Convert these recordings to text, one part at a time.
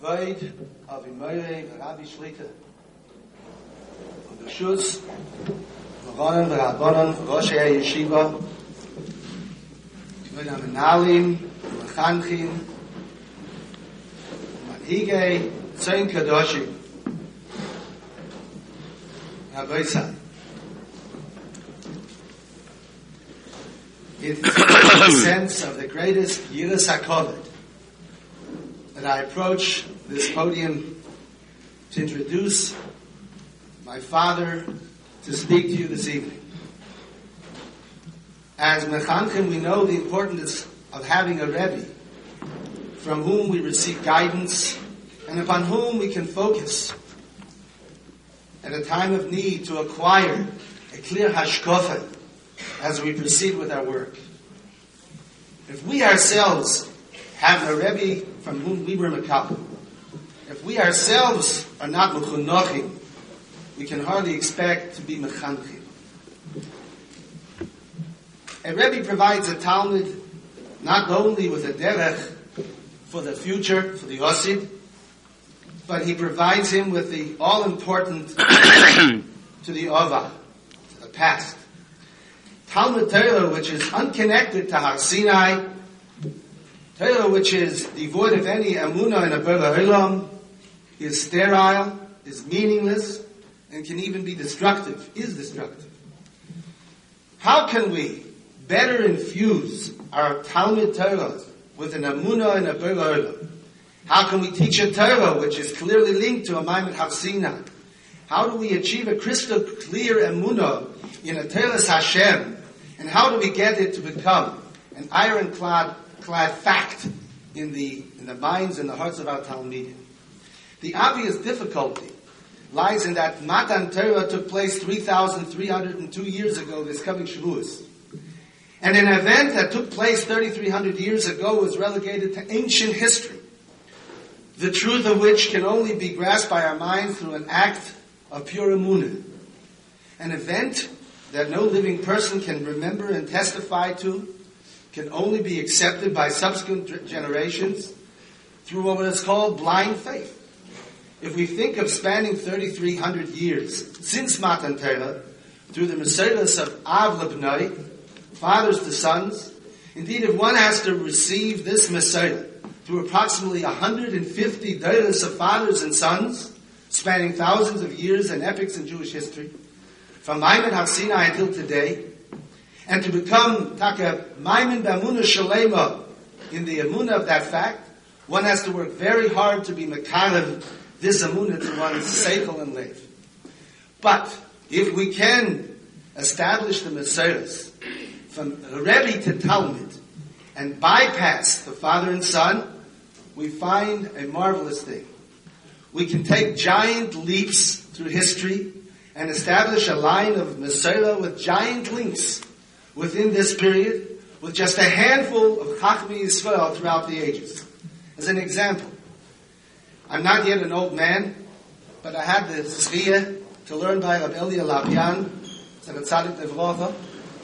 Void of Imoire, Rabbi Shlita, und der Schuss, Moranen, Rabbanan, Rosh Yeshiva, Void of Menalim, Mechanchim, Manhige, Tzayin Kadoshim, Rabbi San. It is a sense of the greatest Yiras HaKavod that I approach this podium to introduce my father to speak to you this evening. As Mechanchim, we know the importance of having a Rebbe from whom we receive guidance and upon whom we can focus at a time of need to acquire a clear hashkafa as we proceed with our work. If we ourselves have a Rebbe from whom we were mekabel, if we ourselves are not mechunachim, we can hardly expect to be mechanchim. A Rebbe provides a Talmud not only with a derech for the future, for the Osid, but he provides him with the all-important to the Ova, to the past. Talmud Torah, which is unconnected to Har Sinai, Torah which is devoid of any emunah in a Bora Olam, is sterile, is meaningless, and can even be destructive, is destructive. How can we better infuse our Talmud Torah with an emunah in a Bora Olam? How can we teach a Torah which is clearly linked to a Maimed Har Sinai? How do we achieve a crystal clear emunah in a Torah's Hashem? And how do we get it to become an ironclad fact in the minds and the hearts of our Talmidim? The obvious difficulty lies in that Matan Torah took place 3,302 years ago, this coming Shavuos. And an event that took place 3,300 years ago was relegated to ancient history, the truth of which can only be grasped by our minds through an act of pure emunah. An event that no living person can remember and testify to, can only be accepted by subsequent generations through what is called blind faith. If we think of spanning 3,300 years since Matan Torah, through the Meseilus of Av Lebnai, fathers to sons, indeed if one has to receive this Meseilus through approximately 150 Doros of fathers and sons, spanning thousands of years and epochs in Jewish history, from Maimed Har Sinai until today, and to become Taka Maimed B'Amunah Shalema in the Amunah of that fact, one has to work very hard to be Mekarev this Amunah to one's Seichel and Lev. But if we can establish the Meseilus from Rebbe to Talmud and bypass the father and son, we find a marvelous thing. We can take giant leaps through history and establish a line of Meseilus with giant links within this period, with just a handful of Chachmei Yisrael throughout the ages. As an example, I'm not yet an old man, but I had the tzriya to learn by Rabbi Elia Lapian, Tzadik Devrocha.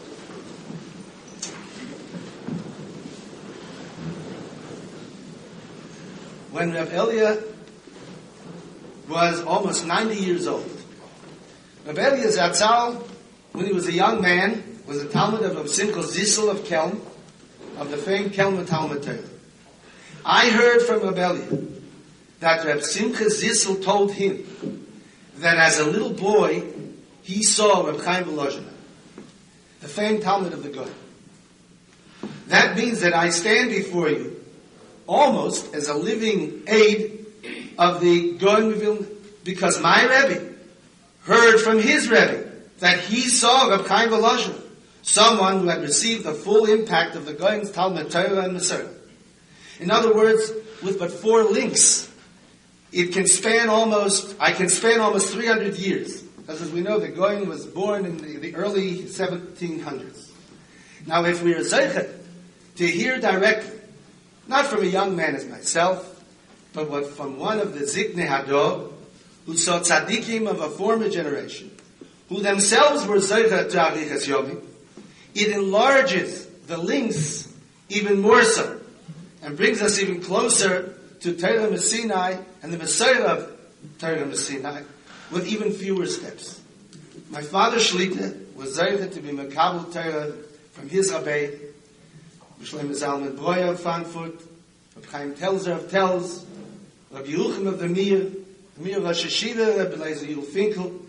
When Rabbi Elia was almost 90 years old, Rabbi Elia Zatzal, when he was a young man, was a Talmud of Rabbi Simcha Zissel of Kelm, of the famed Kelm Talmud Torah. I heard from Rabbi Elia that Rabbi Simcha Zissel told him that as a little boy, he saw Rabbi Chaim Volozhin, the famed Talmud of the Goy. That means that I stand before you almost as a living aid of the Goy, because my Rebbe heard from his Rebbe that he saw Reb Chaim Volozhin, someone who had received the full impact of the Goyen's Talmud Torah and Meseilus. In other words, with but 4 links, I can span almost 300 years. Because as we know, the Goyen was born in the early 1700s. Now, if we are zeichet to hear directly, not from a young man as myself, but from one of the Ziknei Hador, who saw tzaddikim of a former generation, who themselves were zeichet to Arichas Yomim, it enlarges the links even more so, and brings us even closer to Torah Sinai and the Messiah of Torah Sinai with even fewer steps. My father Shlita was zeicha to be Mekabel Torah from his Rabbi, Shlomo Zalman Breuer of Frankfurt, Rabbi Chaim Telzer of Telz, Rabbi Yerucham of the Mir Rosh Hashiva, Rabbi Eliezer Yul Finkel,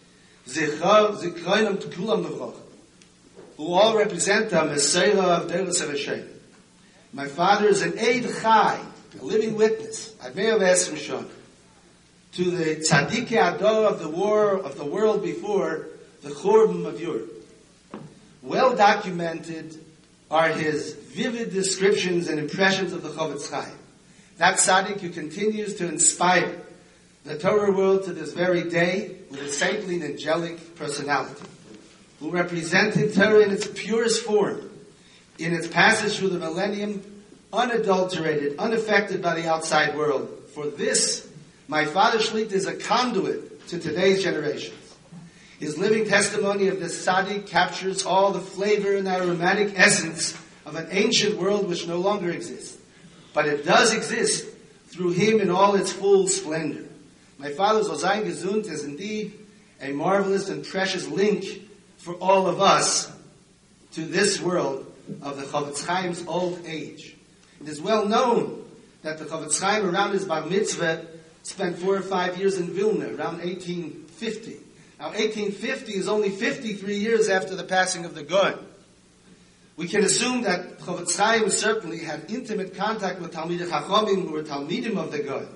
Zikroinam Tekulam Nevrach, who all represent the Messiah of Deus HaShem. My father is an Eid Chai, a living witness, Admei of Esrim Shon, to the Tzaddikei Ador of the world before the Churban of Europe. Well documented are his vivid descriptions and impressions of the Chofetz Chaim. That tzaddik who continues to inspire the Torah world to this very day with a saintly and angelic personality, who represented Torah in its purest form, in its passage through the millennium, unadulterated, unaffected by the outside world. For this, my father Shlita is a conduit to today's generations. His living testimony of this tzaddik captures all the flavor and aromatic essence of an ancient world which no longer exists. But it does exist through him in all its full splendor. My father's Ozayin Gesund is indeed a marvelous and precious link for all of us to this world of the Chofetz Chaim's old age. It is well known that the Chofetz Chaim, around his bar mitzvah, spent 4 or 5 years in Vilna, around 1850. Now, 1850 is only 53 years after the passing of the Gaon. We can assume that Chofetz Chaim certainly had intimate contact with Talmidei Chachamim, who were Talmidim of the Gaon,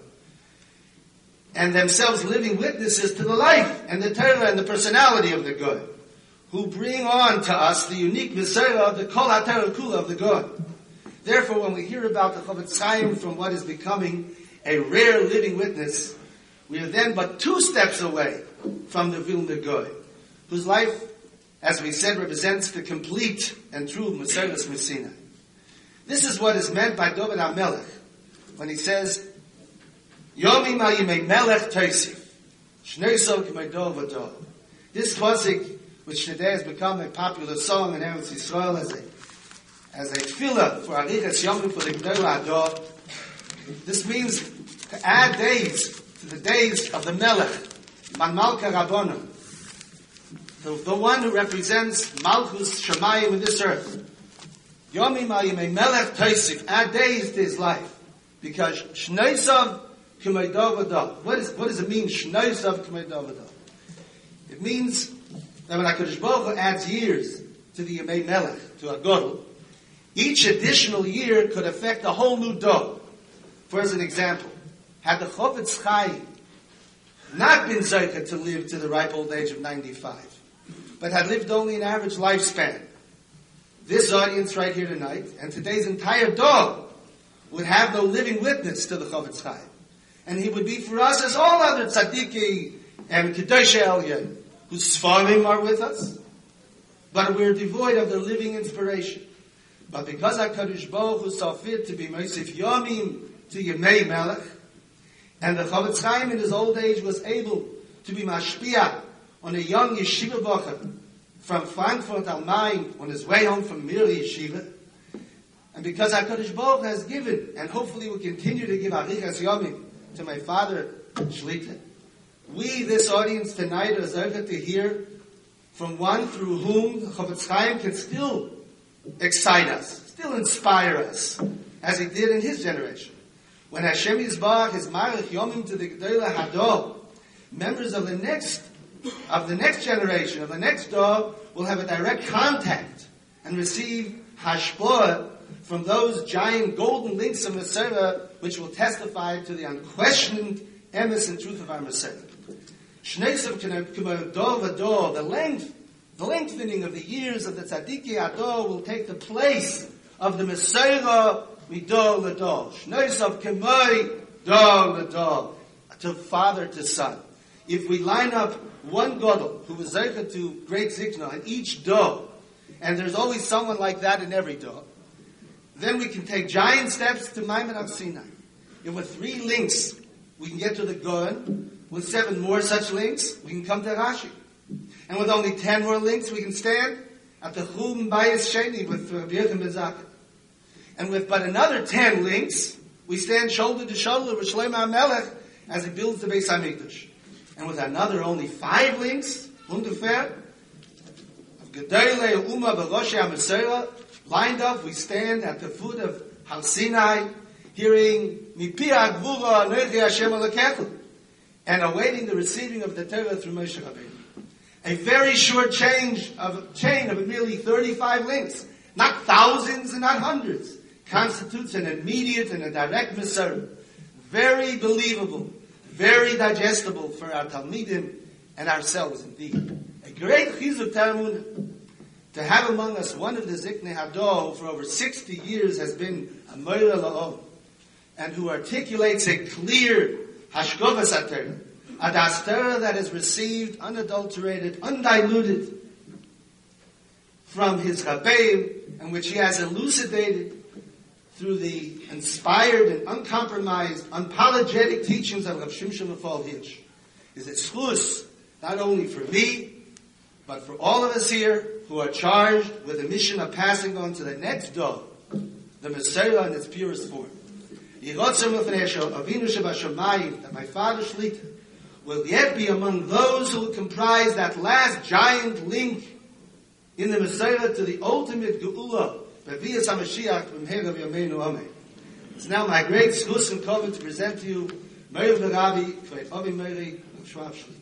and themselves living witnesses to the life and the Torah and the personality of the Gaon, who bring on to us the unique Messiah of the Kol HaTorah Kula of the Gaon. Therefore, when we hear about the Chofetz Chaim from what is becoming a rare living witness, we are then but 2 steps away from the Vilna Gaon, whose life, as we said, represents the complete and true Mesilas Sinai. This is what is meant by David HaMelech when he says, Yomi ma yimei melech toisif, shnei so k'mei dor v'dor. This pasuk, which today has become a popular song in Eretz Yisrael as a tefillah for Arichas Yomim for the Gdol Ador, this means to add days to the days of the Melech, Man Malka Rabbanon, the one who represents Malchus Shemayim in this earth. Yomi ma yimei melech toisif, add days to his life, because Shneisav k'mei dor v'dor. What does it mean, Shneisav k'mei dor v'dor? It means that when HaKadosh Baruch Hu adds years to the Yemei Melech, to a Godel, each additional year could affect a whole new dor. For as an example, had the Chofetz Chaim not been zeicha to live to the ripe old age of 95, but had lived only an average lifespan, this audience right here tonight, and today's entire dor, would have no living witness to the Chofetz Chaim. And he would be for us as all other tzaddikim and Kedoshei Elyon, whose Sfarim are with us, but we're devoid of their living inspiration. But because HaKadosh Baruch Hu saw fit to be Mosif Yomim to Yemei Melech, and the Chofetz Chaim in his old age was able to be mashpia on a young yeshiva bocher from Frankfurt al Main on his way home from Mir Yeshiva, and because HaKadosh Baruch Hu has given, and hopefully will continue to give Arichas Yomim to my father Shlita, we, this audience tonight, are zeicha to hear from one through whom the Chofetz Chaim can still excite us, still inspire us, as he did in his generation. When Hashem Yisbarach is Marich Yomim to the Gdolei Hador, members of the next generation, of the next dor, will have a direct contact and receive hashpah from those giant golden links of Messiah, which will testify to the unquestioned emes and truth of our Messiah. Shneisav k'mei dor v'dor, the lengthening of the years of the Tzaddikei Ador will take the place of the Messiah midor l'dor. Shneisav k'mei dor l'dor, to father to son. If we line up one Gadol who was zeicha to great zikna in each dor, and there's always someone like that in every dor, then we can take giant steps to Maimon of Sinai. And with 3 links, we can get to the Gaon. With 7 more such links, we can come to Rashi. And with only 10 more links, we can stand at the Chum Bayis Sheni with Rabbi Yochanan ben Zakkai. And with but another 10 links, we stand shoulder to shoulder with Shlomo HaMelech as he builds the Beis HaMikdash. And with another only 5 links, ungefähr, of Gedolei Uma B'Roshei HaMesorah, lined up, we stand at the foot of Har Sinai, hearing Mipi HaGvura Anochi Hashem Elokecha, and awaiting the receiving of the Torah through Moshe Rabbeinu. A very short chain of merely 35 links, not thousands and not hundreds, constitutes an immediate and a direct Mesorah. Very believable, very digestible for our Talmidim and ourselves indeed. A great chizuk Talmud to have among us one of the Ziknei Hador who for over 60 years has been a Moira La'om, and who articulates a clear Hashkovas HaTorah, a Das Torah that is received unadulterated, undiluted from his Rabbeim, and which he has elucidated through the inspired and uncompromised, unapologetic teachings of Rav Shimshon Raphael Hirsch. Is it schus, not only for me, but for all of us here who are charged with the mission of passing on to the next dog, the Mesorah in its purest form. That my Father Shlita will yet be among those who will comprise that last giant link in the Mesorah to the ultimate Geula, B'Vias HaMashiach B'mheira V'yameinu Amen. It's now my great schus and kavod to present to you Meir V'Rabi Kveit Avi Meiri of Schwab Shlita.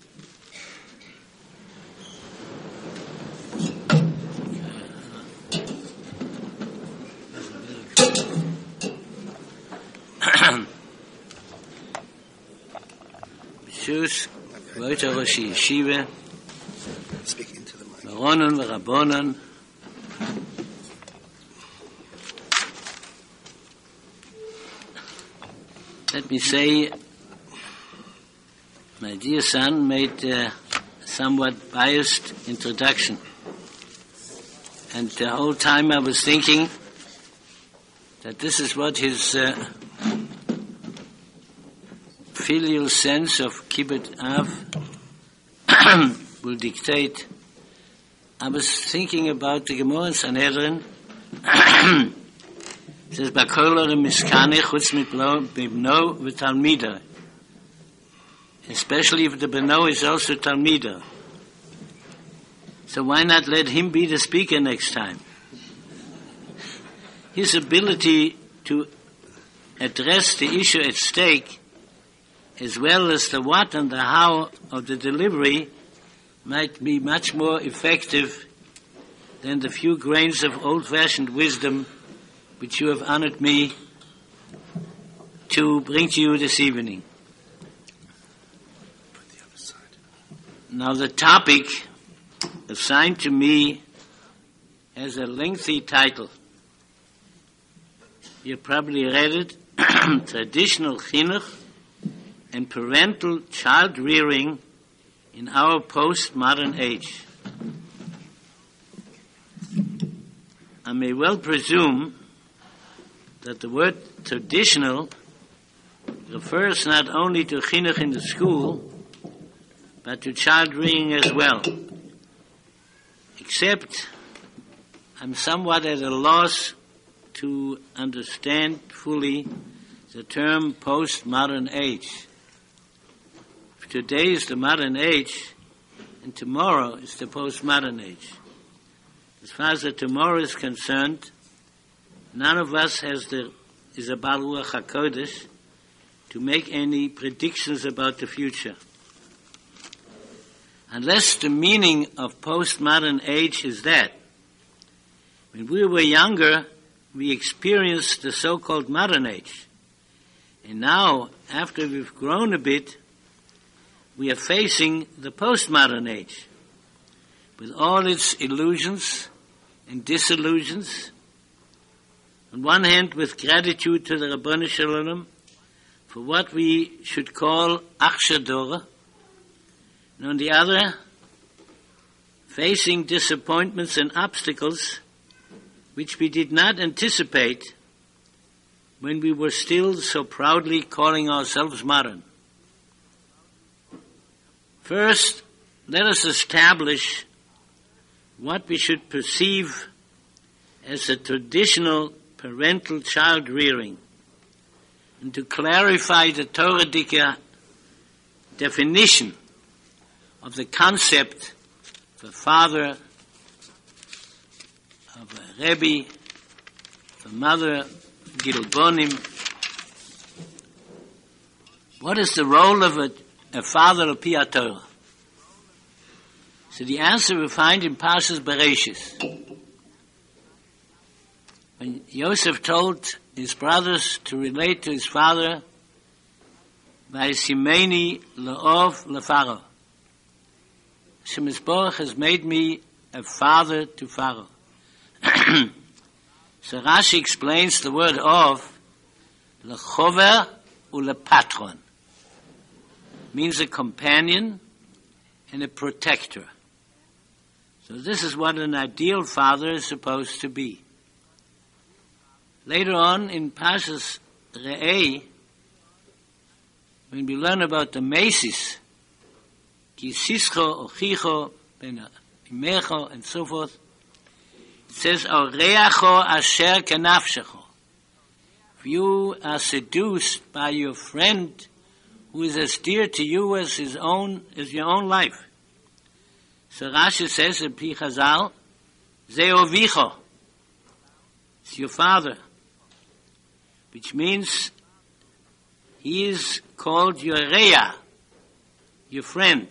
B'shus Kvoita Rosh Yeshiva Speak into the mic. Baronon V'Rabonon Let me say, my dear son made a somewhat biased introduction. And the whole time I was thinking that this is what his filial sense of Kibbut Av will dictate. I was thinking about the Gemara in Sanhedrin. It says, "B'kolor miskane chutz mitlo b'bno v'talmida." Especially if the b'no is also talmida. So why not let him be the speaker next time? His ability to address the issue at stake, as well as the what and the how of the delivery, might be much more effective than the few grains of old-fashioned wisdom which you have honored me to bring to you this evening. Now the topic assigned to me has a lengthy title. You probably read it, Traditional Chinuch and Parental Child Rearing in Our Postmodern Age. I may well presume that the word traditional refers not only to chinuch in the school, but to child rearing as well. Except I'm somewhat at a loss to understand fully the term postmodern age. Today is the modern age, and tomorrow is the postmodern age. As far as the tomorrow is concerned, none of us is a Baal Ruach HaKodesh to make any predictions about the future. Unless the meaning of postmodern age is that when we were younger, we experienced the so-called modern age. And now, after we've grown a bit, we are facing the postmodern age with all its illusions and disillusions. On one hand, with gratitude to the Rabbanu Shalom for what we should call Achsha Dora, and on the other, facing disappointments and obstacles which we did not anticipate when we were still so proudly calling ourselves modern. First, let us establish what we should perceive as a traditional parental child rearing. and to clarify the Torah definition of the concept of a father, of a Rebbe, of a mother, Gilbonim. What is the role of a father of Pi Torah? So the answer we find in Parshas Bereshis. When Yosef told his brothers to relate to his father, Vaysimeni la'ov leFaro. Hashem Yisborach has made me a father to Pharaoh. So Rashi explains the word of lechover ulepatron. Means a companion and a protector. So this is what an ideal father is supposed to be. Later on in Parshas Re'eh, when we learn about the Mesis, Kisischo, Ochicho, Ben Imecho, and so forth, it says, Oreacho asher kenafshecho. If you are seduced by your friend who is as dear to you as your own life. So Rashi says in Pi Chazal, Ze Ovicho, it's your father, which means he is called your Reya, your friend.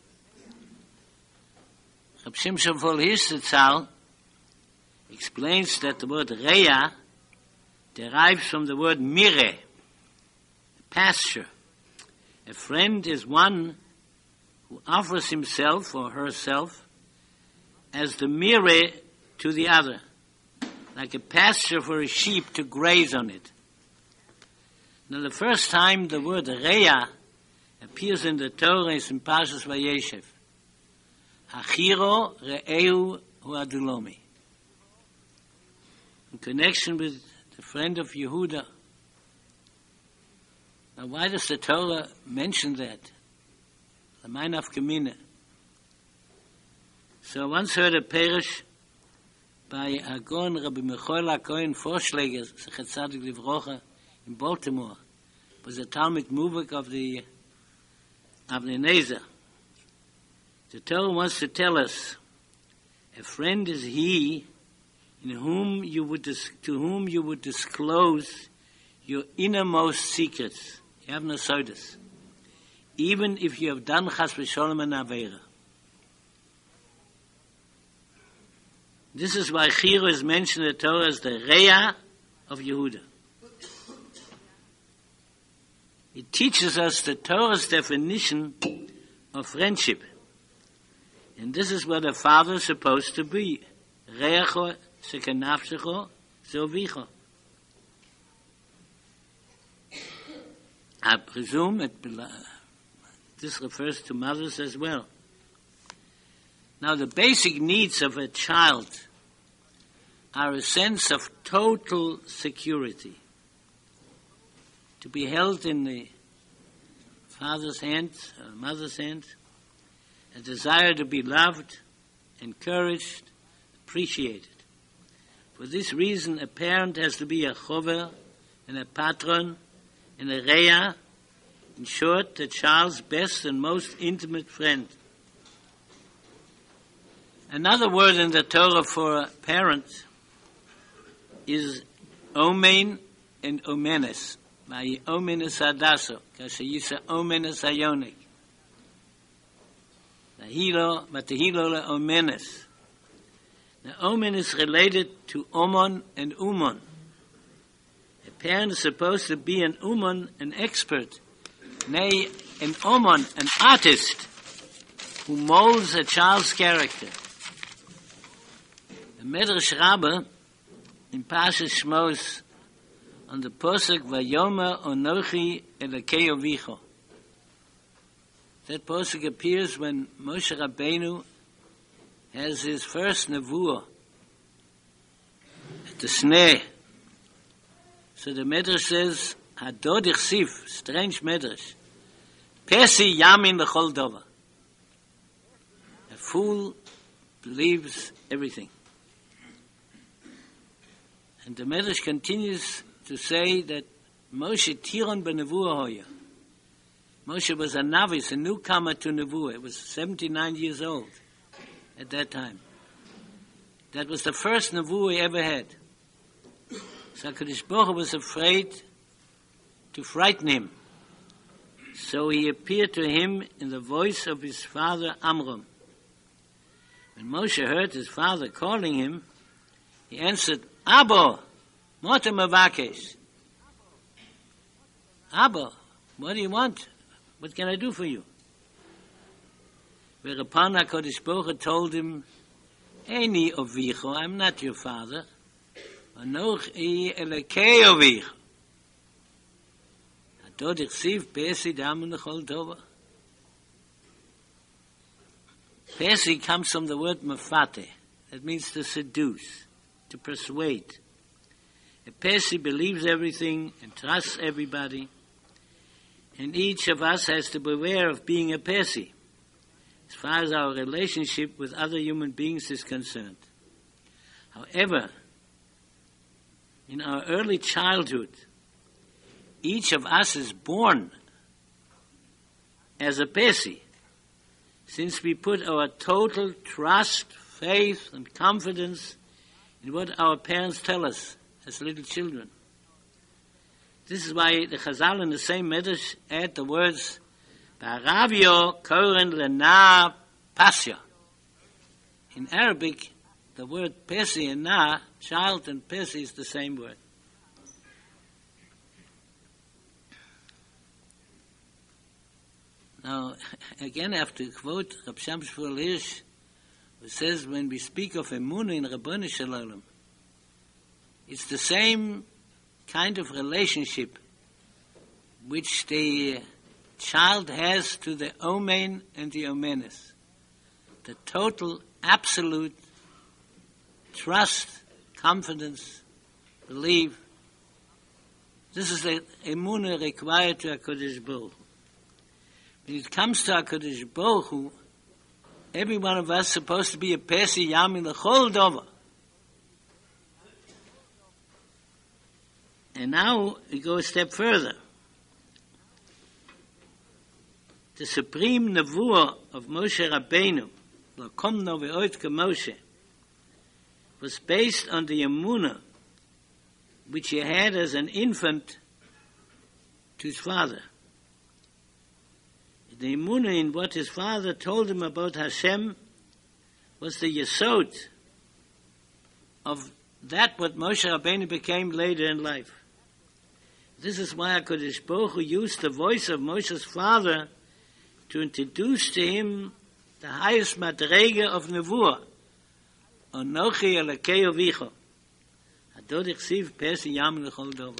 Reb Shimshon Volhis explains that the word Reya derives from the word Mire, pasture. A friend is one who offers himself or herself as the mire to the other, like a pasture for a sheep to graze on it. Now the first time the word Reya appears in the Torah is in Parshas Vayeshev. Achiro Re'ehu hu Adulomi. In connection with the friend of Yehuda. Now why does the Torah mention that? The Mein of Gemine. So I once heard a parish by Agon Rabbi Mechoel HaKohen Vorschläger, Zechet Tzadik Livrocha, in Baltimore. Was a Talmud Muvik of the Nezer. The Torah wants to tell us, a friend is he to whom you would disclose your innermost secrets. You have no sodas. Even if you have done Chas v'Sholom and Aveira. This is why Chiro is mentioned in the Torah as the Reya of Yehuda. It teaches us the Torah's definition of friendship. And this is what a father is supposed to be. Reyacho shekenafshecho zovicho. I presume this refers to mothers as well. Now the basic needs of a child are a sense of total security. To be held in the father's hands, or mother's hands, a desire to be loved, encouraged, appreciated. For this reason, a parent has to be a chover and a patron and a reya, in short, the child's best and most intimate friend. Another word in the Torah for a parent is omen and omenes. My omenes adaso, kashayisa omenes ayonik. Matehilo le omenes. The omen is related to omon and umon. A parent is supposed to be an umon, an expert, nay, an omon, an artist, who molds a child's character. The Medrash Rabbah in Parshas Shmos on the Posuk Vayomer Onochi Elokei Ovicho. That Posuk appears when Moshe Rabbeinu has his first nevuah at the Sneh. So the Medrash says, Hadod Ichsif, strange Medrash, Pesi Yamin L'chol Dova. A fool believes everything. And the Medrash continues to say that Moshe Tiron Benevua Hoya. Moshe was a novice, a newcomer to Nevuah. He was 79 years old at that time. That was the first Nevuah he ever had. So HaKadosh Baruch Hu was afraid to frighten him. So he appeared to him in the voice of his father Amram. When Moshe heard his father calling him, he answered, Abba, Mota Mavakesh. Abba, what do you want? What can I do for you? Whereupon HaKadosh Baruch Hu told him, Eini Ovicho, I'm not your father. Anochi Elokei Ovicho. Adod Ichsiv Pesi Damu Nechol Tova. Pesi comes from the word mafate. That means to seduce, to persuade. A Pesi believes everything and trusts everybody. And each of us has to beware of being a Pesi, as far as our relationship with other human beings is concerned. However, in our early childhood, each of us is born as a Pesi, since we put our total trust, faith, and confidence in what our parents tell us as little children. This is why the Chazal in the same Medrash add the words Ba'aravio koren lena pasya. In Arabic, the word pesi and na, child and pesi, is the same word. Now, again, I have to quote Rab Sham Shmuel Hirsch, who says when we speak of emunah in Rabbanu Shalom, it's the same kind of relationship which the child has to the Omen and the Omenes. The total, absolute trust, confidence, belief. This is the emunah required to HaKadosh Baruch Hu. When it comes to HaKadosh Baruch Hu, every one of us is supposed to be a Pesi Yamin L'chol Dova. And now we go a step further. The supreme nevuah of Moshe Rabbeinu, L'komno ve'oit k'Moshe, was based on the emunah which he had as an infant to his father. The emunah in what his father told him about Hashem was the yesod of that what Moshe Rabbeinu became later in life. This is why HaKadosh Baruch Hu used the voice of Moshe's father to introduce to him the highest madrega of nevuah. Anochi Elokei Ovicho. Adod Ichsiv Pesi Yamin L'chol Dova.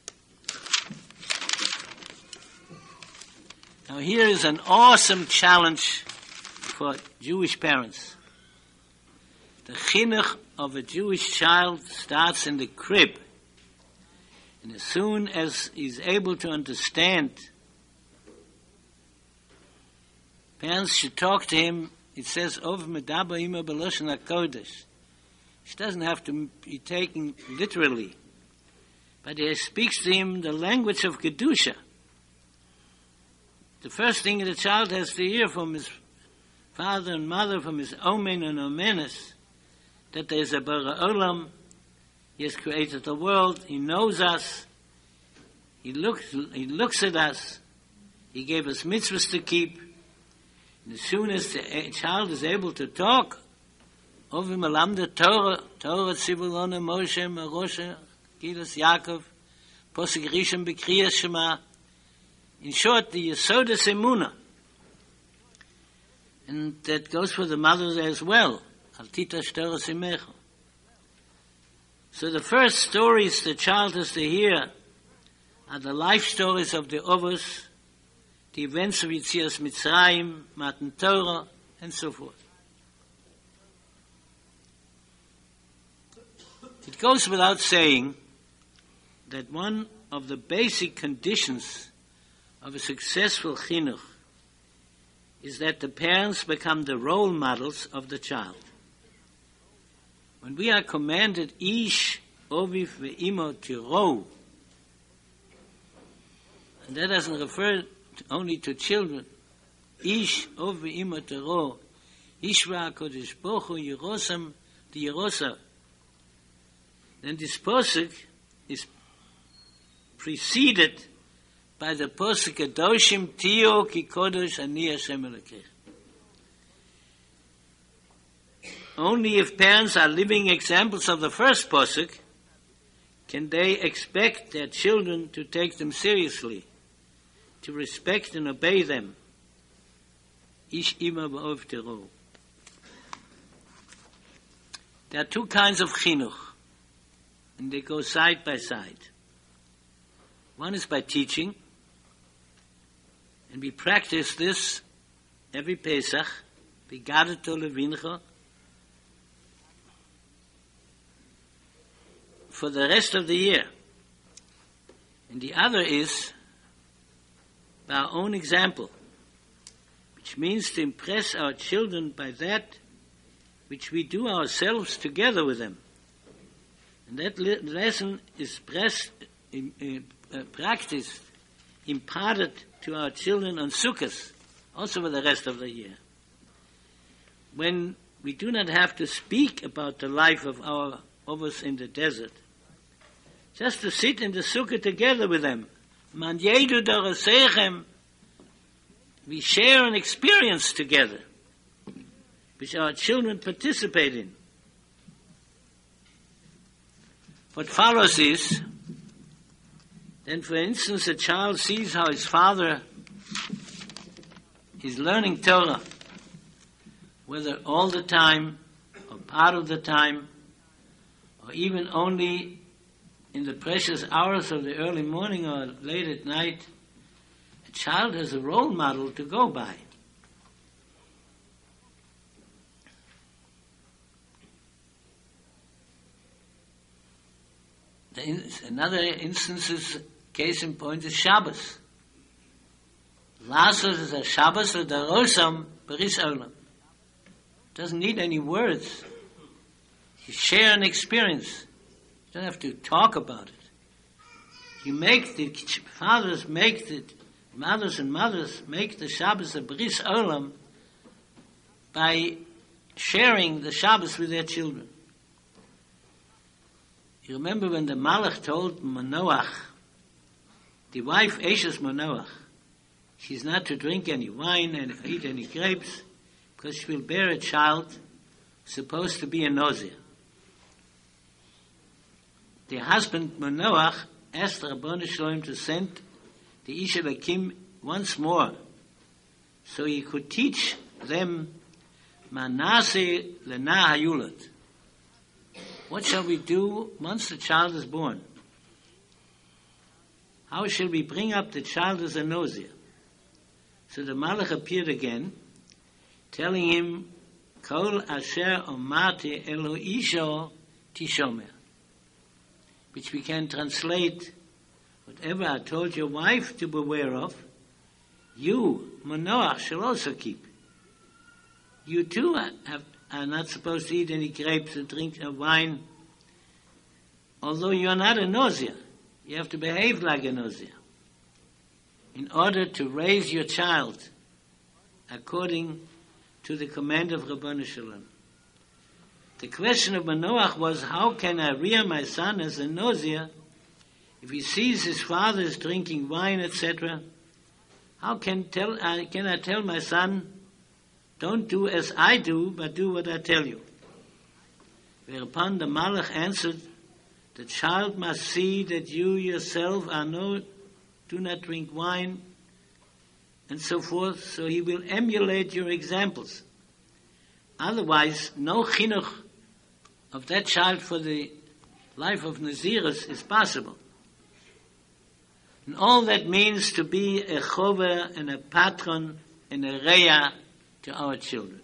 Now here is an awesome challenge for Jewish parents. The chinuch of a Jewish child starts in the crib. And as soon as he's able to understand, parents should talk to him. It says, Ov medaba ima b'loshen HaKodesh. It doesn't have to be taken literally. But he speaks to him the language of Kedusha. The first thing the child has to hear from his father and mother, from his Omen and Omenes, that there is a Bara Olam. He has created the world. He knows us. He looks at us. He gave us mitzvahs to keep. And as soon as the child is able to talk, Ovim alamda Torah tzivulona Moshe Marosha Gilas Yaakov Posik Rishon B'Kriyas Shema. In short, the Yesodus Emunah. And that goes for the mothers as well. Al tita shtora simecha. So the first stories the child has to hear are the life stories of the Ovos, the events of Yetzias Mitzrayim, Matan Torah, and so forth. It goes without saying that one of the basic conditions of a successful chinuch is that the parents become the role models of the child. When we are commanded, Ish Oviv ve'imo tiro, And that doesn't refer only to children. Ish over ima tero, Ishra kodesh bochu Yerosam the Yerosa. Then this posuk is preceded by the posuk Kadoshim Tio Ki Kodesh Ani Hashem Elokech. Only if parents are living examples of the first posuk can they expect their children to take them seriously, to respect and obey them. Ish ima ba'ov tero. There are two kinds of chinuch, and they go side by side. One is by teaching, and we practice this every Pesach, V'gadato levincha, for the rest of the year. And the other is by our own example, which means to impress our children by that which we do ourselves together with them. And that lesson is practiced, imparted to our children on Sukkot, also for the rest of the year. When we do not have to speak about the life of us in the desert, just to sit in the Sukkah together with them. Man yedu dorosechem, we share an experience together, which our children participate in. What follows is, then for instance a child sees how his father is learning Torah, whether all the time, or part of the time, or even only in the precious hours of the early morning or late at night, a child has a role model to go by. Another instance, case in point, is Shabbos. Lasos is a Shabbos or Darosam Beris Olam. Doesn't need any words. You share an experience. You don't have to talk about it. You make the fathers make the mothers and mothers make the Shabbos a Bris Olam by sharing the Shabbos with their children. You remember when the Malach told Manoach, the wife Eshes Manoach, she's not to drink any wine and eat any grapes because she will bear a child supposed to be a Nozir. The husband Manoach asked Rabbanu Shalom to send the Ish Elokim once more so he could teach them Manase Lena Hayulat. What shall we do once the child is born? How shall we bring up the child as a Nozir? So the Malach appeared again, telling him, Kol asher omati elo isho tishomer, which we can translate, whatever I told your wife to beware of, you, Manoach, shall also keep. You too are not supposed to eat any grapes or drink wine, although you are not a Nozir. You have to behave like a Nozir in order to raise your child according to the command of Rabbanu Shalom. The question of Manoach was, how can I rear my son as a Nozir if he sees his father is drinking wine, etc.? How can I tell my son, don't do as I do, but do what I tell you? Whereupon the Malach answered, the child must see that you yourself do not drink wine, and so forth, so he will emulate your examples. Otherwise, no chinuch of that child for the life of Nazirus is possible. And all that means to be a chover and a patron and a reya to our children.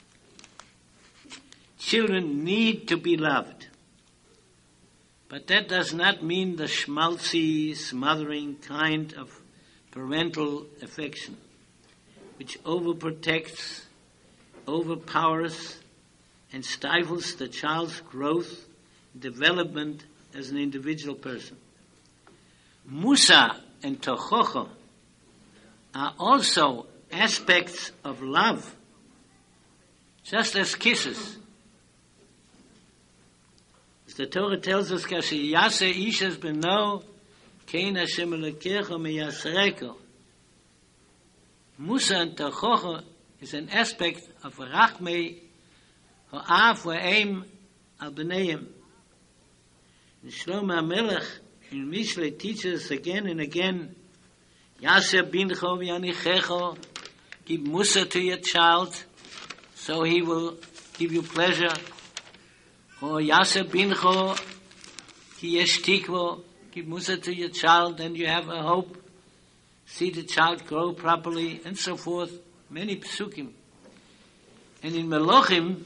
Children need to be loved. But that does not mean the schmaltzy, smothering kind of parental affection, which overprotects, overpowers, and stifles the child's growth, development as an individual person. Musa and tochocha are also aspects of love, just as kisses. As the Torah tells us, "Kashi yase ishes beno, kein Hashem elekecha meyasreko." Musa and tochocha is an aspect of rachmei ha'av v'eim al b'neim. And Shlomo HaMelech in Mishle teaches us again and again, Yaseh bincho v'yanichecho, give Musa to your child, so he will give you pleasure. Or Yaseh bincho ki yesh tikvo, give Musa to your child, and you have a hope. See the child grow properly, and so forth. Many psukim. And in Melochim,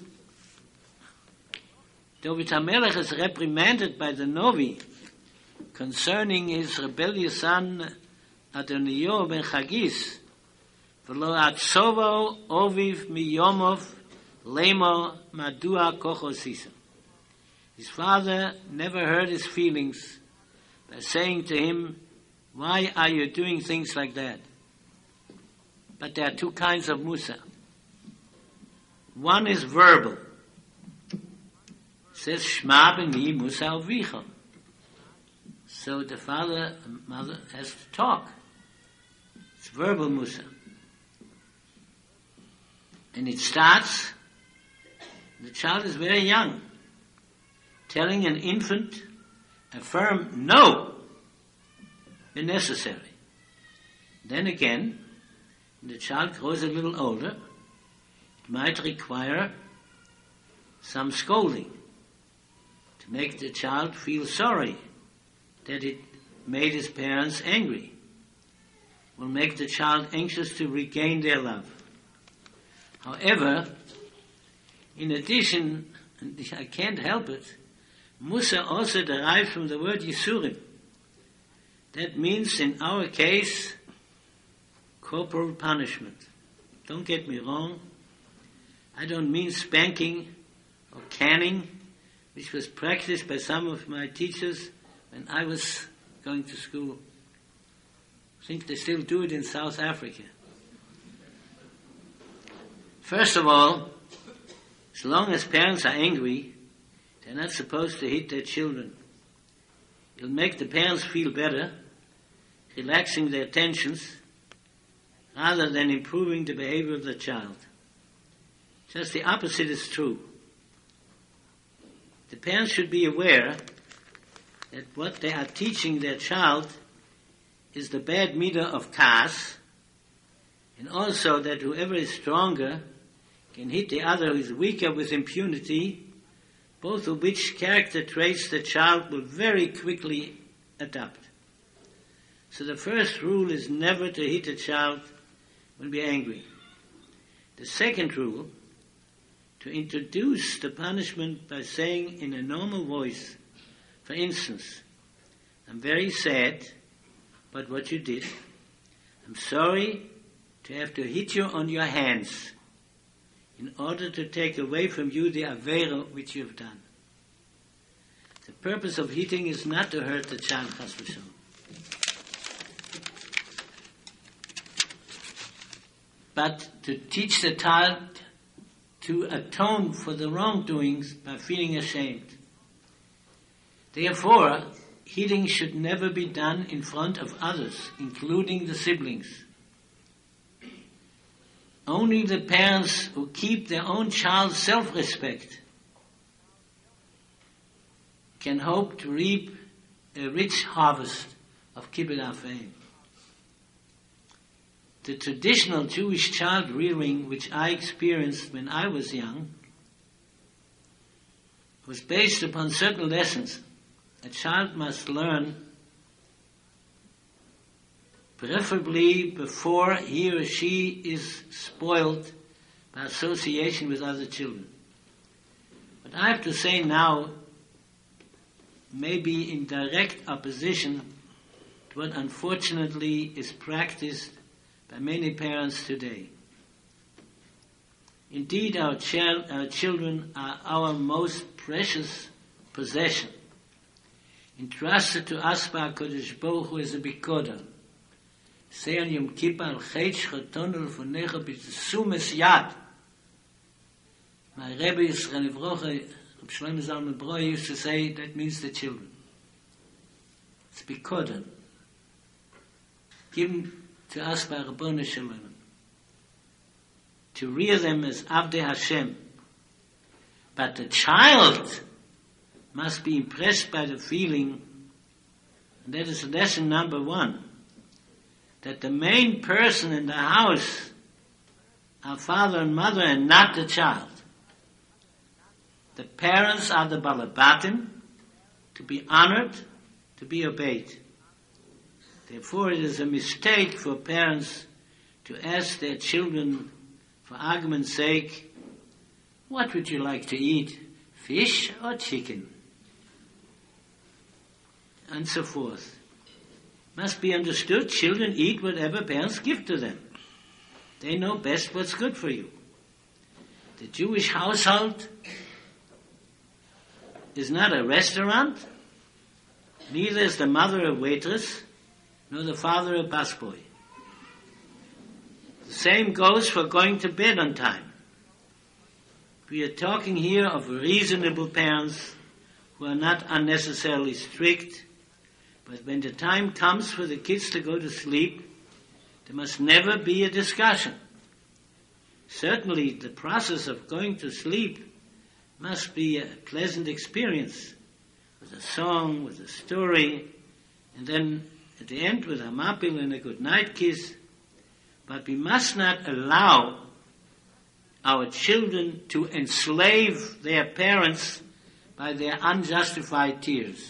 David HaMelech is reprimanded by the Novi concerning his rebellious son Adoniyo ben Chagis. V'lo atzovo oviv miyomov lemo madua kochosisa. His father never hurt his feelings by saying to him, "Why are you doing things like that?" But there are two kinds of Musa. One is verbal. It says, "Shma b'ni Musa avicha." So the father and mother has to talk. It's verbal Musa. And it starts, the child is very young, telling an infant a firm no when necessary. Then again, when the child grows a little older, it might require some scolding to make the child feel sorry that it made his parents angry. Will make the child anxious to regain their love. However, in addition, and I can't help it, Musa also derives from the word Yisurim. That means, in our case, corporal punishment. Don't get me wrong. I don't mean spanking or caning, which was practiced by some of my teachers when I was going to school. I think they still do it in South Africa. First of all, as long as parents are angry, they're not supposed to hit their children. It'll make the parents feel better, relaxing their tensions, rather than improving the behavior of the child. Just the opposite is true. The parents should be aware that what they are teaching their child is the bad meter of kas, and also that whoever is stronger can hit the other who is weaker with impunity, both of which character traits the child will very quickly adopt. So the first rule is never to hit a child when we're angry. The second rule, to introduce the punishment by saying in a normal voice, for instance, "I'm very sad about what you did. I'm sorry to have to hit you on your hands in order to take away from you the avera which you have done." The purpose of hitting is not to hurt the child, chas v'shalom, but to teach the child to atone for the wrongdoings by feeling ashamed. Therefore, hitting should never be done in front of others, including the siblings. Only the parents who keep their own child's self-respect can hope to reap a rich harvest of kibbud afayim. The traditional Jewish child rearing which I experienced when I was young was based upon certain lessons a child must learn, preferably before he or she is spoiled by association with other children. But I have to say now, maybe in direct opposition to what unfortunately is practiced by many parents today. Indeed, our children are our most precious possession, entrusted to us by HaKadosh Baruch Hu as a bikodah. say on Yom Kippur, al chetz chotonel fonecha b'tzumes yad. My Rebbe Yisrael Nevrocha, Reb Shlomo Zalman Broi, used to say that means the children. It's bikoden, given to us by Rabbanu Shalom, to rear them as Avdei Hashem. But the child must be impressed by the feeling, and that is lesson number 1, that the main person in the house are father and mother and not the child. The parents are the balabatim, to be honored, to be obeyed. Therefore, it is a mistake for parents to ask their children, for argument's sake, what would you like to eat, fish or chicken? And so forth. Must be understood, children eat whatever parents give to them. They know best what's good for you. The Jewish household is not a restaurant, neither is the mother a waitress, nor the father a busboy. The same goes for going to bed on time. We are talking here of reasonable parents who are not unnecessarily strict, but when the time comes for the kids to go to sleep, there must never be a discussion. Certainly, the process of going to sleep must be a pleasant experience, with a song, with a story, and then at the end with a mapil and a good night kiss. But we must not allow our children to enslave their parents by their unjustified tears.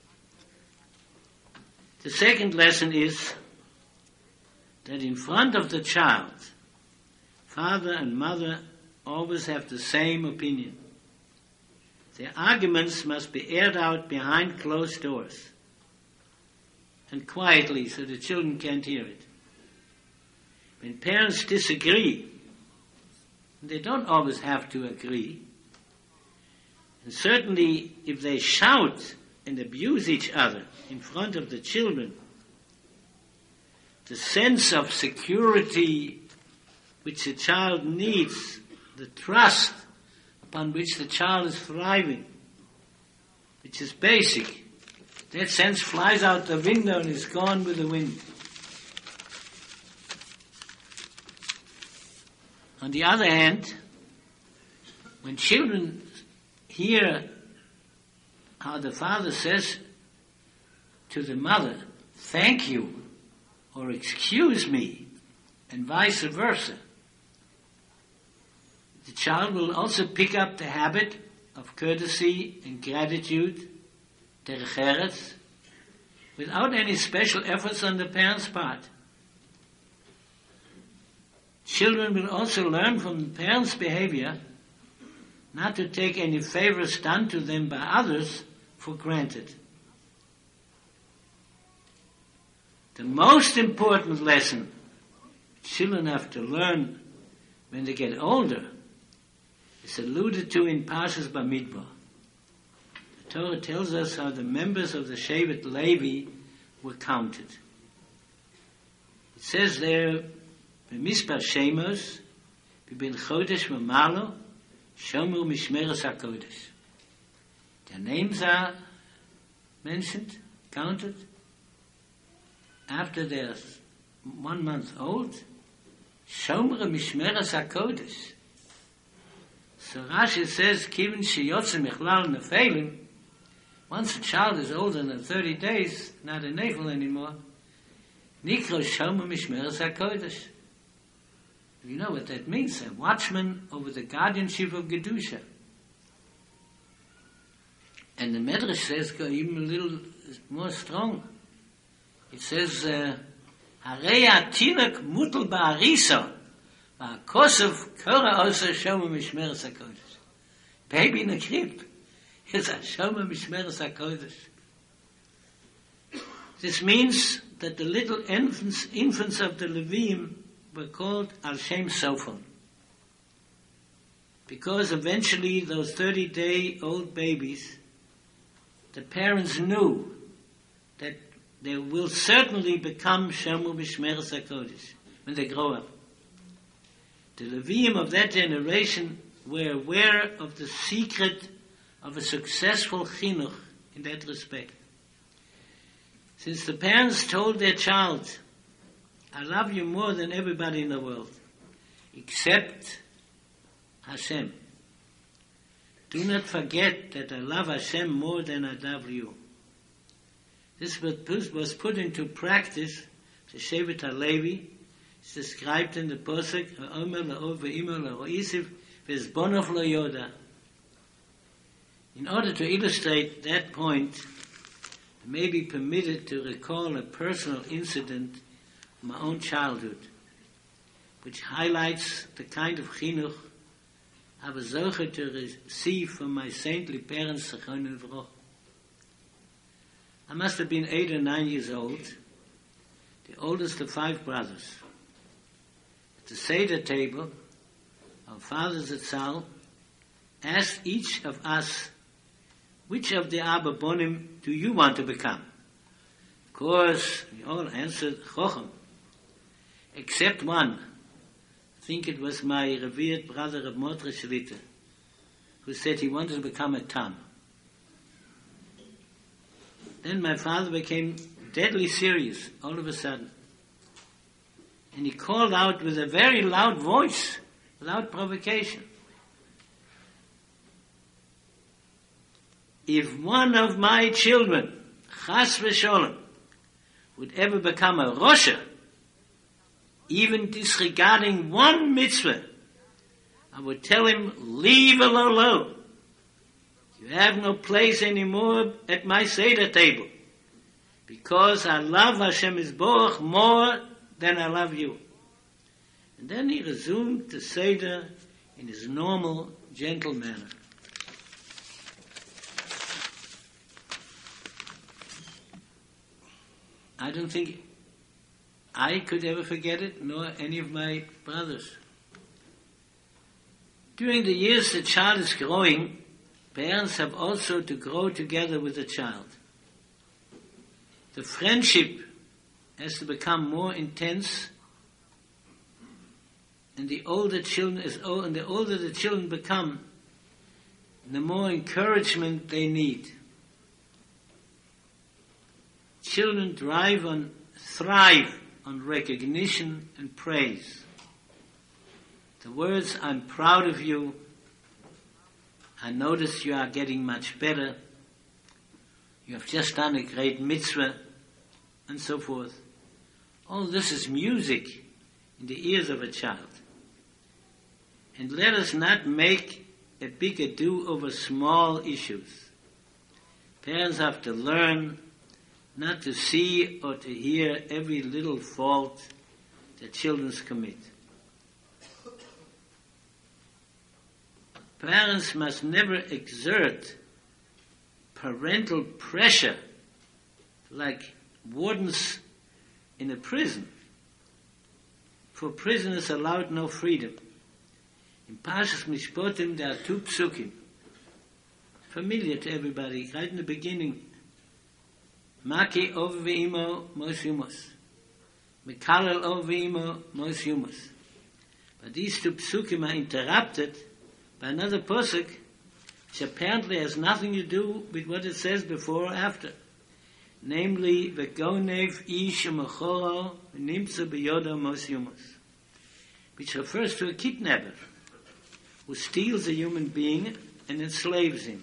The second lesson is that in front of the child, father and mother always have the same opinion. Their arguments must be aired out behind closed doors and quietly so the children can't hear it. When parents disagree, they don't always have to agree, and certainly if they shout and abuse each other in front of the children, the sense of security which the child needs, the trust upon which the child is thriving, which is basic, that sense flies out the window and is gone with the wind. On the other hand, when children hear how the father says to the mother, thank you, or excuse me, and vice versa, the child will also pick up the habit of courtesy and gratitude, derech eretz, without any special efforts on the parent's part. Children will also learn from the parents' behavior not to take any favors done to them by others for granted. The most important lesson children have to learn when they get older is alluded to in Parshas Bamidbar. The Torah tells us how the members of the Shevet Levi were counted. It says there, "B'mispar shemos, b'ben chodesh v'malo, shomer mishmeres hakodesh." Their names are mentioned, counted. After they're 1 month old, shomer mishmeres hakodesh. So Rashi says, "Kiven sheyotze michlal nefelim." Once a child is older than 30 days, not a nefel anymore, nikro shomer mishmeres hakodesh. You know what that means? A watchman over the guardianship of Gedusha. And the Medrash says, go even a little more strong. It says, "Harei atinok mutel ba'arisa, va'kosov kora osa shomer mishmeres hakodesh." Baby in a crib is a shomer mishmeres hakodesh. This means that the little infants of the Levim were called Al Shem Sofon, because eventually those 30-day-old babies, the parents knew that they will certainly become Shomer B'Shmeres HaKodesh when they grow up. The Leviim of that generation were aware of the secret of a successful chinuch in that respect. Since the parents told their child, I love you more than everybody in the world, except Hashem. Do not forget that I love Hashem more than I love you. This was put into practice. The Shevet HaLevi is described in the Posek, Ha'omer la'ov ve'imor la'o'isiv ve'zbonov lo yoda. In order to illustrate that point, I may be permitted to recall a personal incident from my own childhood, which highlights the kind of chinuch I was zocher to receive from my saintly parents, Zechron Livroch. I must have been 8 or 9 years old, the oldest of 5 brothers. At the Seder table, our father Zatzal asked each of us, which of the Abba Bonim do you want to become? Of course, we all answered Chochem, except one. I think it was my revered brother of Mordre Shlita, who said he wanted to become a Tam. Then my father became deadly serious all of a sudden. And he called out with a very loud voice, without provocation, if one of my children, Chas v'Sholem, would ever become a Rosha, even disregarding one mitzvah, I would tell him, leave alone. You have no place anymore at my Seder table, because I love Hashem Yisborach more than I love you. And then he resumed the Seder in his normal, gentle manner. I don't think I could ever forget it, nor any of my brothers. During the years the child is growing, parents have also to grow together with the child. The friendship has to become more intense, and the older the children become, the more encouragement they need. Children thrive on recognition and praise. The words, I'm proud of you, I notice you are getting much better, you have just done a great mitzvah, and so forth. All this is music in the ears of a child. And let us not make a big ado over small issues. Parents have to learn not to see or to hear every little fault that children commit. Parents must never exert parental pressure like wardens in a prison. For prisoners allowed no freedom. In Parshas Mishpotim there are 2 psukim, familiar to everybody, right in the beginning. Maki ov ve'imo mos yumos. Mekalel ov ve'imo mos yumos. But these 2 psukim are interrupted by another pasuk, which apparently has nothing to do with what it says before or after. Namely, V'gonev ish u'mechoro v'nimtza b'yodo mos yumos, which refers to a kidnapper who steals a human being and enslaves him.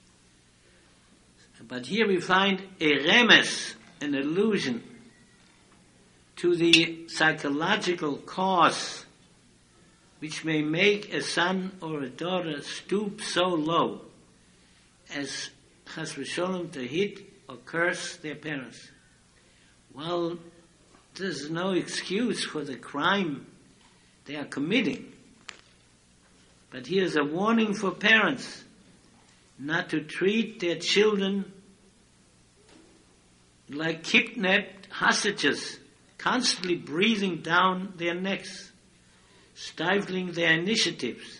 But here we find a remes, an allusion to the psychological cause which may make a son or a daughter stoop so low as chas v'sholom to hit or curse their parents. Well, there's no excuse for the crime they are committing. But here's a warning for parents not to treat their children like kidnapped hostages, constantly breathing down their necks, stifling their initiatives,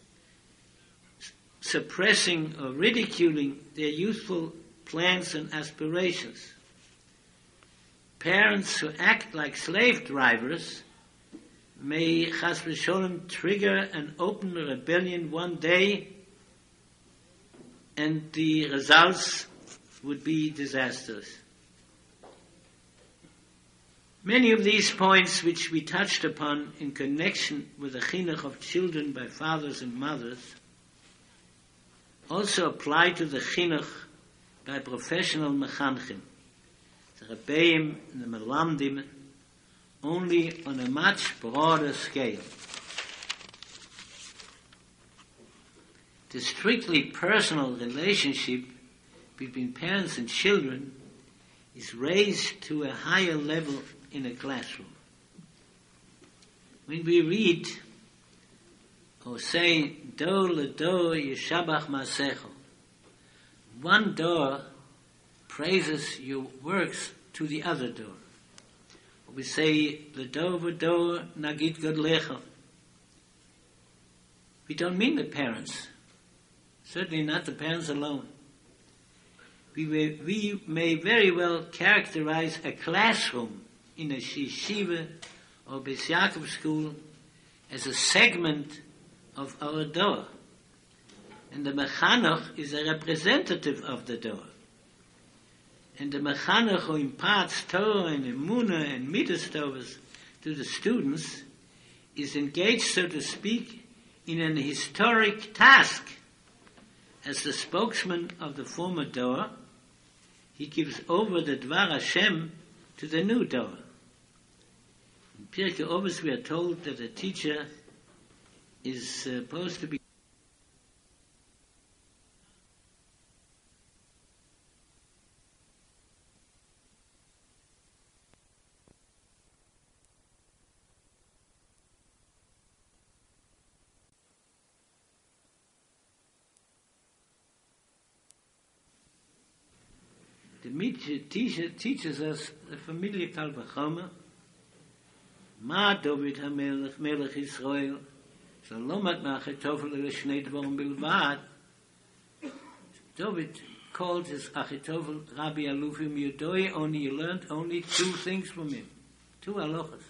suppressing or ridiculing their youthful plans and aspirations. Parents who act like slave drivers may chas v'sholem trigger an open rebellion one day, and the results would be disastrous. Many of these points which we touched upon in connection with the chinuch of children by fathers and mothers also apply to the chinuch by professional mechanchim, the rebbeim and the melamdim, only on a much broader scale. The strictly personal relationship between parents and children is raised to a higher level in a classroom. When we read or say, "Do le do yeshabach masecho," one door praises your works to the other door. We say, "Le do v'do nagid godlecha." We don't mean the parents. Certainly not the parents alone. We may very well characterize a classroom in a yeshiva or Beis Yaakov school as a segment of our door. And the mechanech is a representative of the door. And the mechanech who imparts Torah and Emunah and Midas Tovas to the students is engaged, so to speak, in an historic task. As the spokesman of the former door, he gives over the Dvar Hashem to the new door. In Pirkei Avos we are told that a teacher is supposed to be the teaches us the familiar Kal Vachomer, Ma David HaMelech, Melech Yisrael, Shalomat Ma'achitofel Shnei Dvorim Bilvad. David called his Achitofel Rabbi Alufim Yudoi, only he learned only two things from him, two halachas.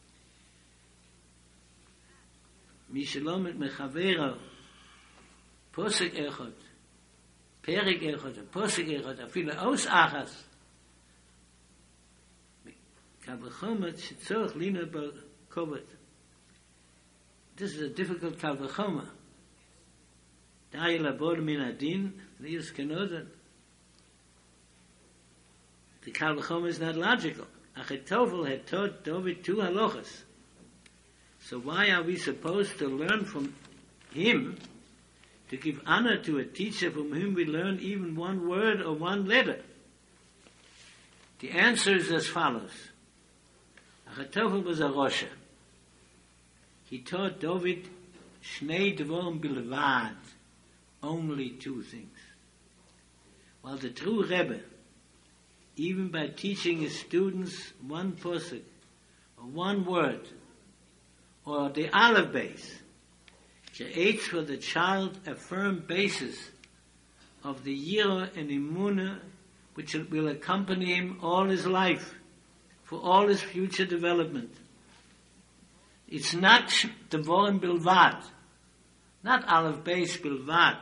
Mishalomet Mechavera, Posek Echot, Perik Echot, Posek Echot, Afila Aus Achas. Kalvachomet Shitzorch Lina Kovet. This is a difficult Kalvachomet. Dai labor min adin, Lius Kenoden. The Kalvachomet is not logical. Achitofel had taught David two halachas. So why are we supposed to learn from him to give honor to a teacher from whom we learn even one word or one letter? The answer is as follows. Achitofel was a Rosha. He taught David Shnei Dvorim Bilvad, only two things. While the true Rebbe, even by teaching his students one posuk, or one word, or the Aleph base, creates for the child a firm basis of the Yira and Emunah which will accompany him all his life, for all his future development. It's not Devorim Bilvad, not Aleph Beis Bilvad.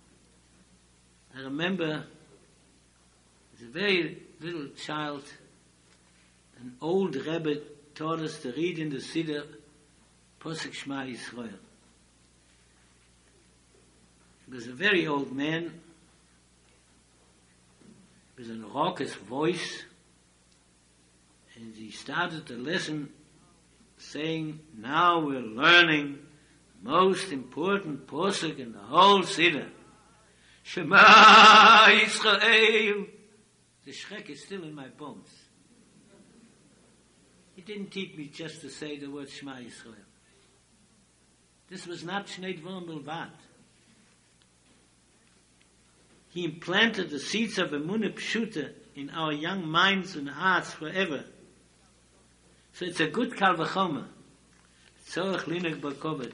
I remember as a very little child, an old Rebbe taught us to read in the Siddur Posek Shema Yisrael. He was a very old man with a raucous voice, and he started the lesson saying, now we're learning the most important posuk in the whole Siddur. Shema Yisrael. The Shrek is still in my bones. He didn't teach me just to say the word Shema Yisrael. This was not Shnei Dvorim Bilvad. He implanted the seeds of Emunah Pshuta in our young minds and hearts forever. So it's a good Kal Vachomer. Tzorech Linek B'Kovet.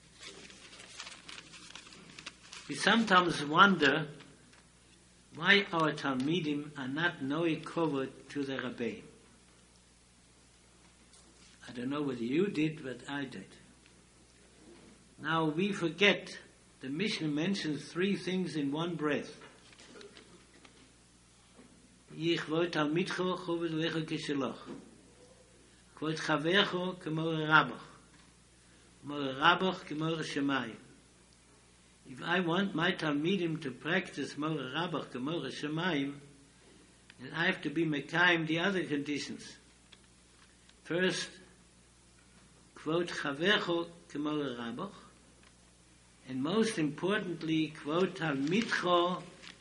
We sometimes wonder why our Talmidim are not Noe Kovod to the Rabbeim. I don't know whether you did, but I did. Now we forget, the Mishnah mentions three things in one breath. Yichvot talmidcho chuved lecho kisheloch. Kvot chavecho k'mor rabach. Mor rabach k'mor shemayim. If I want my talmidim to practice mor rabach k'mor shemayim, then I have to be mekayim the other conditions. First, kvot chavecho k'mor rabach, and most importantly, kvot talmidcho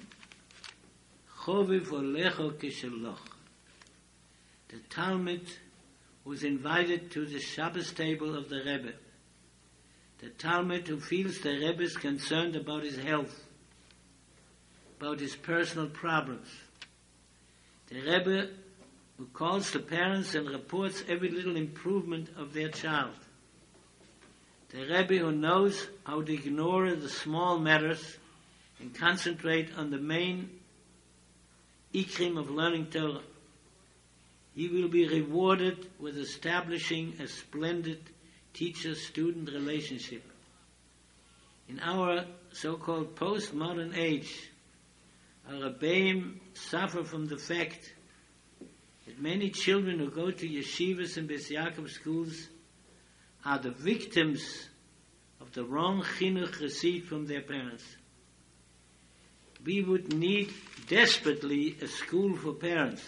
choviv olecho kisheloch. The Talmud was invited to the Shabbos table of the Rebbe. The Talmud who feels the Rebbe is concerned about his health, about his personal problems. The Rebbe who calls the parents and reports every little improvement of their child. The Rebbe who knows how to ignore the small matters and concentrate on the main ikrim of learning Torah. He will be rewarded with establishing a splendid teacher-student relationship. In our so-called postmodern age, our Rebbeim suffer from the fact that many children who go to yeshivas and Beis Yaakov schools are the victims of the wrong chinuch received from their parents. We would need desperately a school for parents,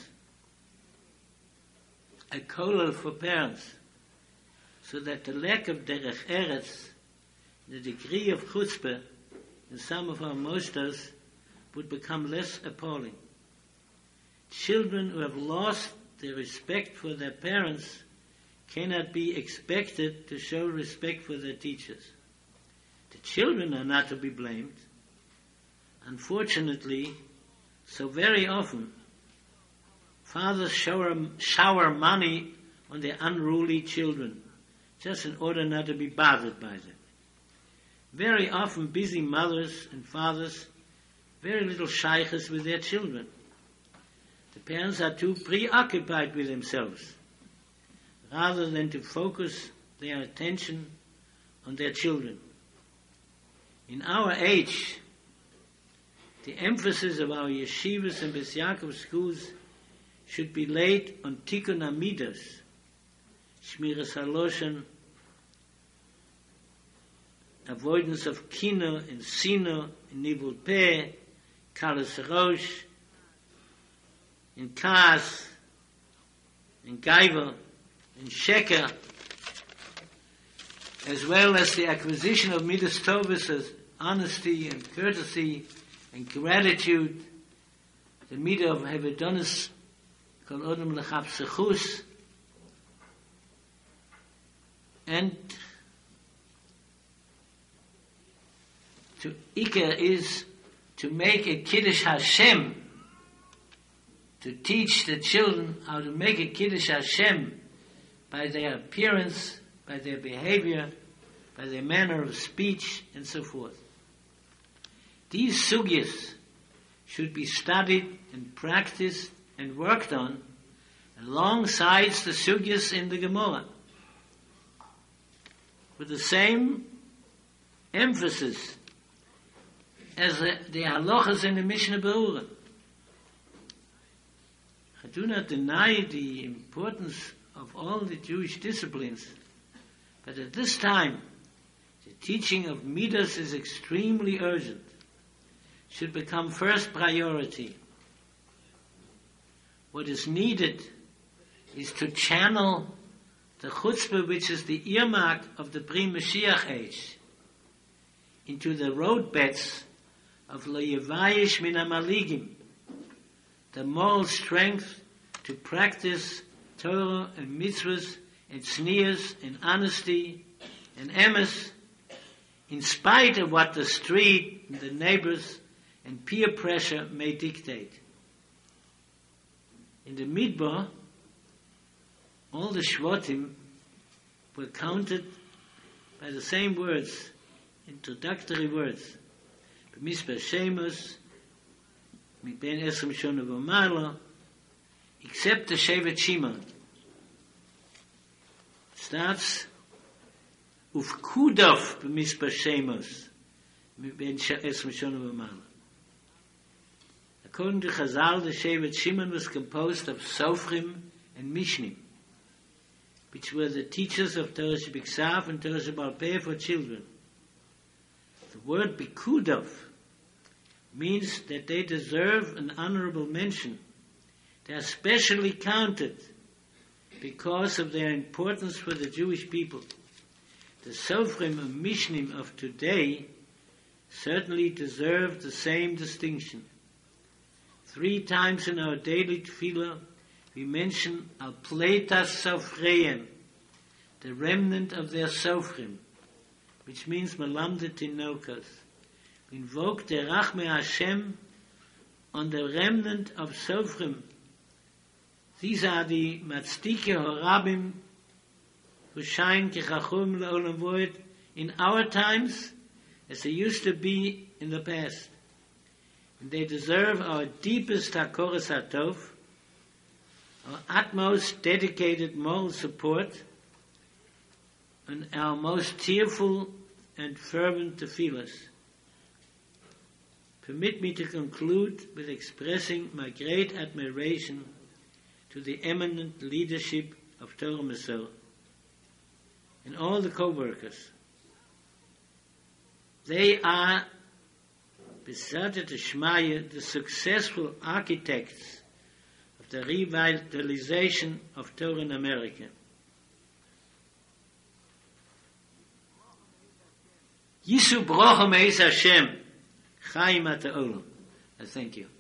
a kollel for parents, so that the lack of derech eretz, the degree of chutzpah in some of our mostas would become less appalling. Children who have lost their respect for their parents cannot be expected to show respect for their teachers. The children are not to be blamed. Unfortunately, so very often, fathers shower money on their unruly children, just in order not to be bothered by them. Very often, busy mothers and fathers, very little shaykhs with their children. The parents are too preoccupied with themselves, rather than to focus their attention on their children. In our age, the emphasis of our yeshivas and Beis Yaakov schools should be laid on tikkun amidas, shmiras haloshen, avoidance of kino and sino, and nivul peh, kalas rosh, in kaas, in gaiva, in sheker, as well as the acquisition of midas tovas as honesty and courtesy and gratitude, the midah of hevedonis, kol odom lechapsechus, and to Iker is to make a Kiddush Hashem, to teach the children how to make a Kiddush Hashem by their appearance, by their behavior, by their manner of speech, and so forth. These sugyas should be studied and practiced and worked on alongside the sugyas in the Gemara, with the same emphasis as the halachas in the Mishnah Berurah. I do not deny the importance of all the Jewish disciplines, but at this time, the teaching of midas is extremely urgent, should become first priority. What is needed is to channel the chutzpah, which is the earmark of the pre-Mashiach age, into the roadbeds of lo yevayish min hamaligim, the moral strength to practice Torah and mitzvahs and tznius and honesty and emes, in spite of what the street and the neighbors and peer pressure may dictate. In the Midbar, all the Shvatim were counted by the same words, introductory words. B'misper Shemus, Miben Esrim Shona V'Marla, except the Shevet Shimon. starts Uf Kudov b'mispa Shemos ben es Mishon v'Mala. According to Chazal, the Shevet Shimon was composed of Sofrim and Mishnim, which were the teachers of Torah Shebiksav and Torah Shebal Peh for children. The word Bikudov means that they deserve an honorable mention. They are specially counted because of their importance for the Jewish people. The Sofrim and Mishnim of today certainly deserve the same distinction. 3 times in our daily tefillah, we mention Al Pleitas Sofreim, the remnant of their Sofrim, which means Melamde Tinokas. We invoke the Rachme Hashem on the remnant of Sofrim. These are the Matzdike Horabim who shine Kechachum Le'olam Voed in our times as they used to be in the past. And they deserve our deepest Hakoras HaTov, our utmost dedicated moral support, and our most tearful and fervent tefillas. Permit me to conclude with expressing my great admiration to the eminent leadership of Torah Masorah and all the co-workers. They are, B'Siyata D'Shmaya, the successful architects of the revitalization of Torah in America. Yisu Brocha Meis Hashem, Chaim Ata Olam. Thank you.